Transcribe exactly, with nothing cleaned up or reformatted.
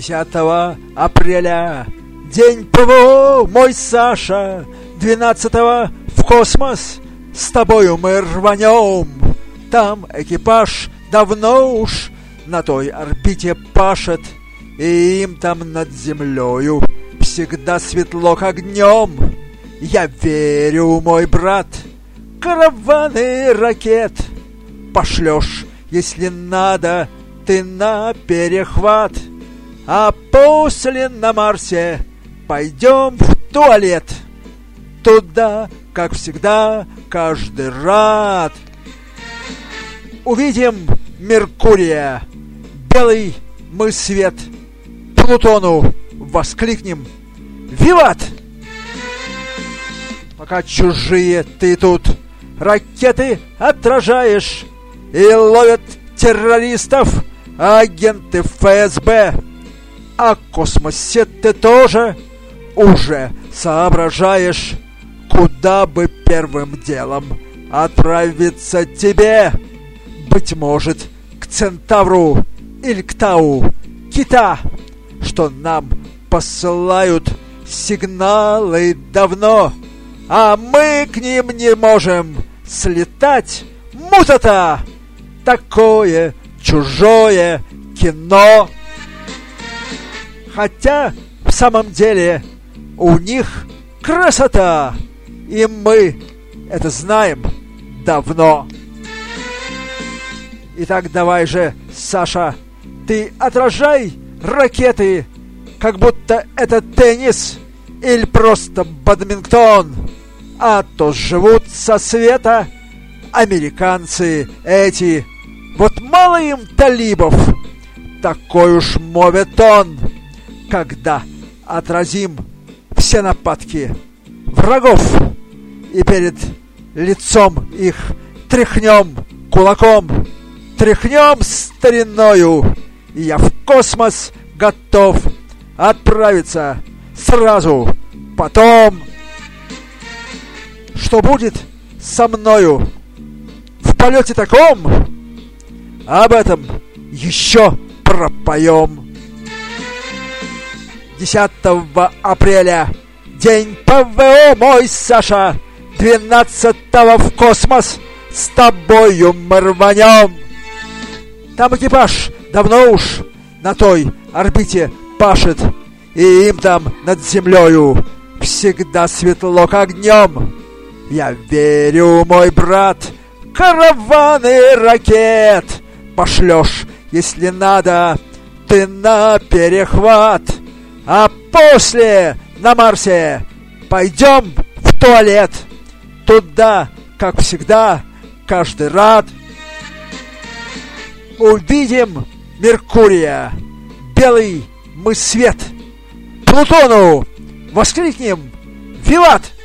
десятого апреля, день ПВО, мой Саша. Двенадцатого в космос с тобою мы рванем. Там экипаж давно уж на той орбите пашет, и им там над землею всегда светло как днем. Я верю, мой брат, караваны ракет пошлешь, если надо, ты на перехват. А после на Марсе пойдем в туалет. Туда, как всегда, каждый рад. Увидим Меркурия, белый мы свет. Плутону воскликнем «Виват!». Пока чужие ты тут ракеты отражаешь и ловят террористов агенты эф эс бэ, о космосе ты тоже уже соображаешь, куда бы первым делом отправиться тебе. Быть может, к Центавру или к Тау, Кита, что нам посылают сигналы давно, а мы к ним не можем слетать. Мутата! Такое чужое кино. Хотя в самом деле у них красота, и мы это знаем давно. Итак, давай же, Саша, ты отражай ракеты, как будто это теннис или просто бадминтон, а то живут со света американцы эти. Вот мало им талибов, такой уж моветон, когда отразим все нападки врагов и перед лицом их тряхнем кулаком, тряхнем стариною, и я в космос готов отправиться сразу потом. Что будет со мною в полете таком, об этом еще пропоем. десятого апреля, день ПВО, мой Саша. Двенадцатого в космос с тобою мы рванем. Там экипаж давно уж на той орбите пашет, и им там над землею всегда светло как днем. Я верю, мой брат, караваны ракет пошлешь, если надо, ты на перехват. А после на Марсе пойдем в туалет. Туда, как всегда, каждый рад. Увидим Меркурия, белый мы свет. Плутону воскликнем «Виват!».